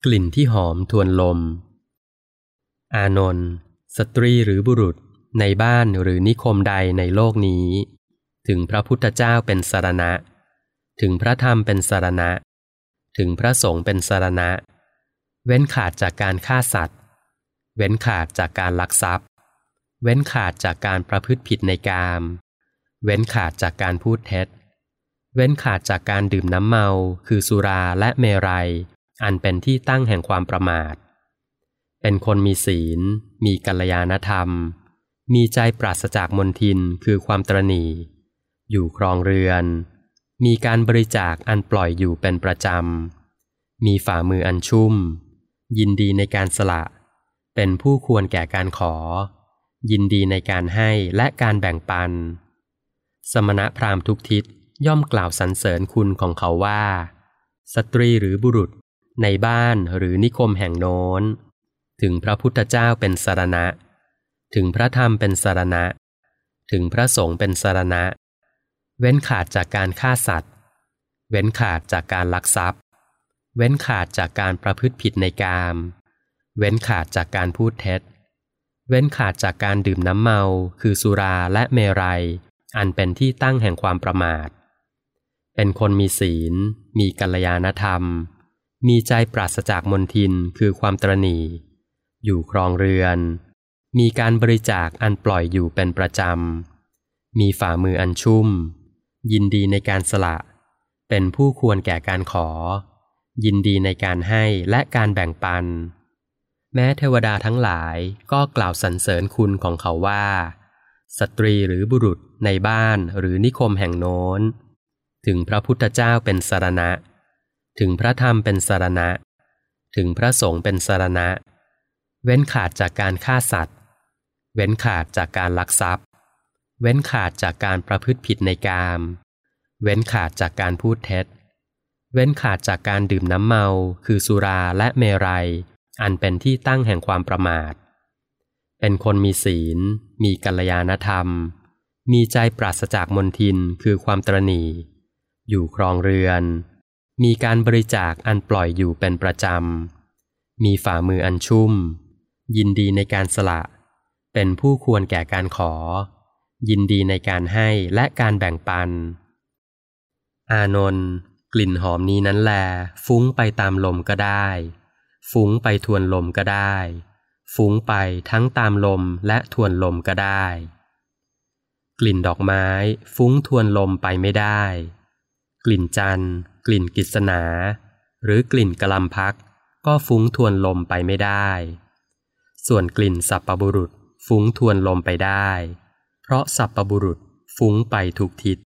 กลิ่นที่หอมทวนลมอานนท์สตรีหรือบุรุษในบ้านหรือนิคมใดในโลกนี้ถึงพระพุทธเจ้าเป็นสรณะถึงพระธรรมเป็นสรณะถึงพระสงฆ์เป็นสรณะเว้นขาดจากการฆ่าสัตว์เว้นขาดจากการลักทรัพย์เว้นขาดจากการประพฤติผิดในกามเว้นขาดจากการพูดเท็จเว้นขาดจากการดื่มน้ำเมาคือสุราและเมรัยอันเป็นที่ตั้งแห่งความประมาทเป็นคนมีศีลมีกัลยาณธรรมมีใจปราศจากมลทินคือความตระหนี่อยู่ครองเรือนมีการบริจาคอันปล่อยอยู่เป็นประจำมีฝ่ามืออันชุ่มยินดีในการสละเป็นผู้ควรแก่การขอยินดีในการให้และการแบ่งปันสมณพราหมณ์ทุกทิศย่อมกล่าวสรรเสริญคุณของเขาว่าสตรีหรือบุรุษในบ้านหรือนิคมแห่งโน้นถึงพระพุทธเจ้าเป็นสรณะถึงพระธรรมเป็นสรณะถึงพระสงฆ์เป็นสรณะเว้นขาดจากการฆ่าสัตว์เว้นขาดจากการลักทรัพย์เว้นขาดจากการประพฤติผิดในกามเว้นขาดจากการพูดเท็จเว้นขาดจากการดื่มน้ำเมาคือสุราและเมรัยอันเป็นที่ตั้งแห่งความประมาทเป็นคนมีศีลมีกัลยาณธรรมมีใจปราศจากมลทินคือความตระหนี่อยู่ครองเรือนมีการบริจาคอันปล่อยอยู่เป็นประจำมีฝ่ามืออันชุ่มยินดีในการสละเป็นผู้ควรแก่การขอยินดีในการให้และการแบ่งปันแม้เทวดาทั้งหลายก็กล่าวสรรเสริญคุณของเขาว่าสตรีหรือบุรุษในบ้านหรือนิคมแห่งโน้นถึงพระพุทธเจ้าเป็นสรณะถึงพระธรรมเป็นสรณะถึงพระสงฆ์เป็นสรณะเว้นขาดจากการฆ่าสัตว์เว้นขาดจากการลักทรัพย์เว้นขาดจากการประพฤติผิดในกามเว้นขาดจากการพูดเท็จเว้นขาดจากการดื่มน้ำเมาคือสุราและเมรัยอันเป็นที่ตั้งแห่งความประมาทเป็นคนมีศีลมีกัลยาณธรรมมีใจปราศจากมลทินคือความตระหนี่อยู่ครองเรือนมีการบริจาคอันปล่อยอยู่เป็นประจำมีฝ่ามืออันชุ่มยินดีในการสละเป็นผู้ควรแก่การขอยินดีในการให้และการแบ่งปันอานนท์กลิ่นหอมนี้นั้นแลฟุ้งไปตามลมก็ได้ฟุ้งไปทวนลมก็ได้ฟุ้งไปทั้งตามลมและทวนลมก็ได้กลิ่นดอกไม้ฟุ้งทวนลมไปไม่ได้กลิ่นจันทร์กลิ่นกฤษณาหรือกลิ่นกะลำพักก็ฟุ้งทวนลมไปไม่ได้ส่วนกลิ่นสัปปบุรุษฟุ้งทวนลมไปได้เพราะสัปปบุรุษฟุ้งไปทุกทิศ